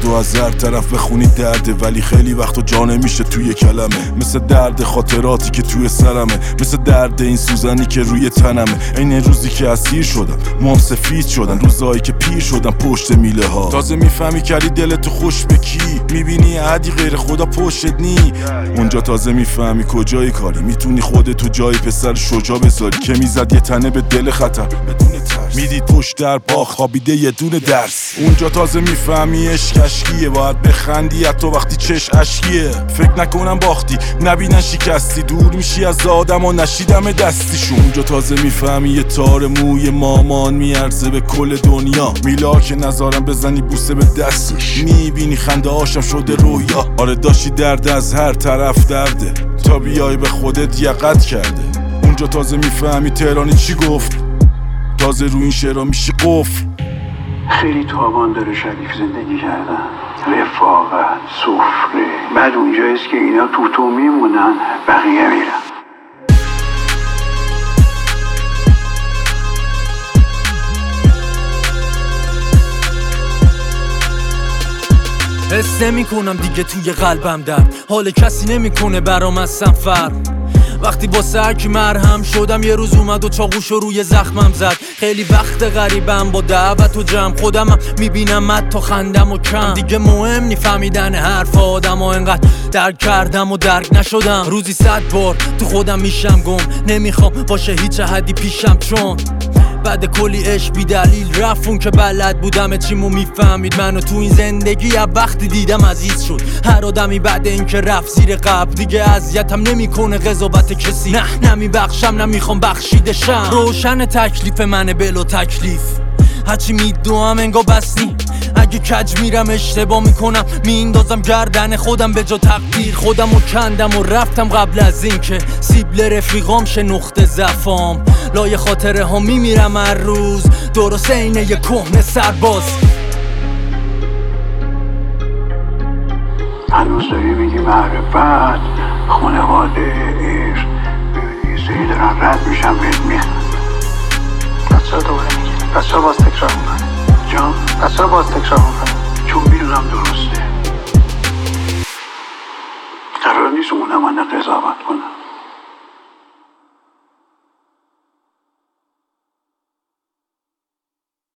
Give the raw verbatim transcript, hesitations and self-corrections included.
درد و از هر طرف بخونی درده، ولی خیلی وقتا جا نمیشه توی کلمه. مثل درد خاطراتی که توی سرمه، مثل درد این سوزنی که روی تنمه. این روزی که اسیر شدم، موام سفید شدن، روزایی که پیر شدم پشت میله ها. تازه میفهمی کردی دلتو خوش به کی، میبینی عادی غیر خدا پشتت نی. اونجا تازه میفهمی کجای کاری، میتونی خودتو جای پسر شجاع بذاری که میزد یه تنه به دل خطر بدون ترس. میدید پشت در باغ خوابیده یه دونه درس. اونجا تازه میفهمی عشق اشکیه، باید بخندی حتی وقتی چش اشکیه. فکر نکنم باختی، نبینن شکستی، دور میشی از آدم و نشیدم دستیشون. اونجا تازه میفهمی یه تار موی مامان میارزه به کل دنیا. میلا که نظارم بزنی بوسه به دستش، میبینی خنده هاشم شده رویا. آره داشتی درد از هر طرف درده، تا بیای به خودت یقت کرده. اونجا تازه میفهمی تهرانی چی گفت، تازه رو این شعرها میشی قفل. خیلی تاوان داره شریف زندگی کردن، رفاقت، سفره. بعد اونجاییست که اینا تو تو میمونن، بقیه میرن. حس نمی کنم دیگه توی قلبم درد، حال کسی نمیکنه برام اصلا فرق. وقتی با سرکی مرهم شدم، یه روز اومد و چاقوشو روی زخمم زد. خیلی وقت غریبم با دعوت و جمع، خودمم میبینم حتی خندم و کم. دیگه مهم نی فهمیدن حرف آدم و انقدر درک کردم و درک نشدم. روزی صد بار تو خودم میشم گم، نمیخوام باشه هیچ حدی پیشم، چون بعد کلی عشق بی دلیل رفت. اون که بلد بودم چیمو میفهمید منو تو این زندگی از وقتی دیدم عزیز شد. هر آدمی بعد این که رفت زیر قبر، دیگه اذیتم نمیکنه قضاوت کسی. نه نمیبخشم، نمیخوام بخشیدشم. روشن تکلیف منه بلو تکلیف، هرچی میدوام انگا بس نی. اگه کج میرم اشتباه میکنم، میندازم گردن خودم به جا تقدیر. خودمو کندم و رفتم قبل از این که سیبل رفیقام شه نقطه ضعفام. لای خاطره ها میمیرم هر روز، درست اینه یه کهنه سرباز. هنوز داری میگی معرفت، خانواده، عشق. ببینی سری دارن رد میشم بهت میخند. پس چرا دوباره میگی؟ پس چرا باز تکرار میکنی؟ جان؟ پس چرا باز تکرار میکنی؟ چون میدونم درسته. قرار نیست اونم من قضاوت کنم.